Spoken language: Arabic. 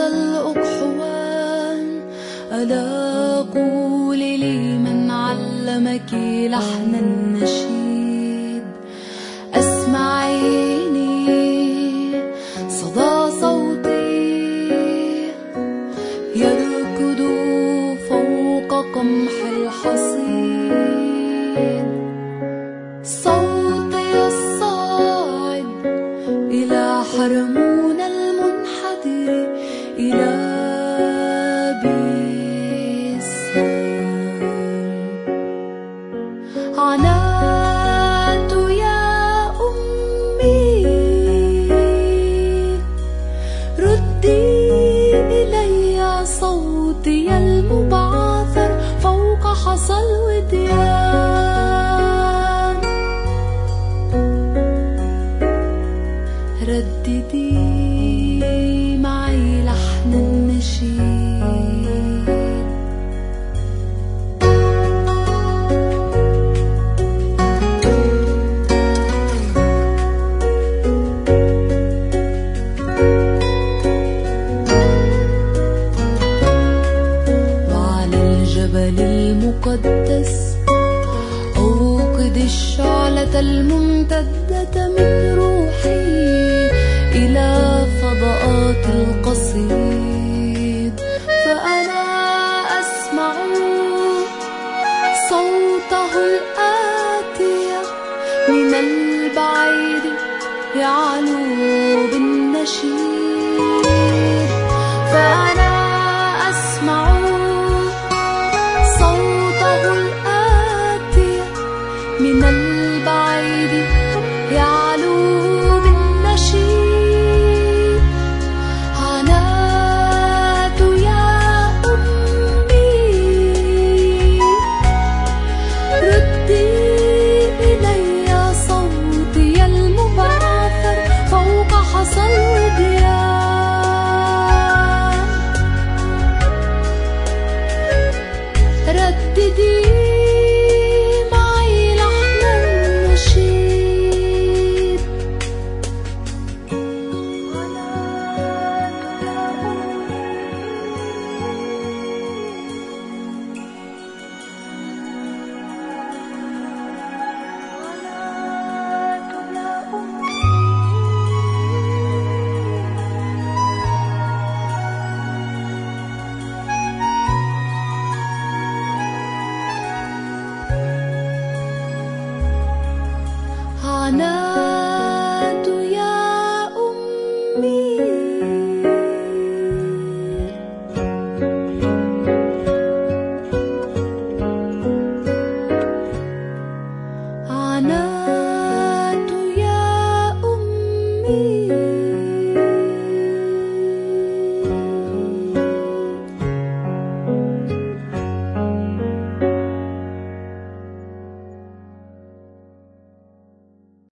الأقحوان. ألا قولي لي من علمك لحن النشيد؟ أسمعيني صدى صوتي يركض فوق قمح الحصيد. صوتي الصاعد إلى حرمون المنحدر إلى عنات يا أمي، ردي إلي صوتي المبعثر فوق حصى الوديان. رددي معي لحن النشيد. المقدس أوقد الشعلة الممتدة من روحي إلى فضاءات القصيد. فأنا أسمع صوته الآتي من البعيد يعلو بالنشيد. فأنا أسمع من البعيد يعلو بالنشيد. عنات يا أمي، ردي إلي صوتي المبعثر فوق حصى الوديان. رددي أنا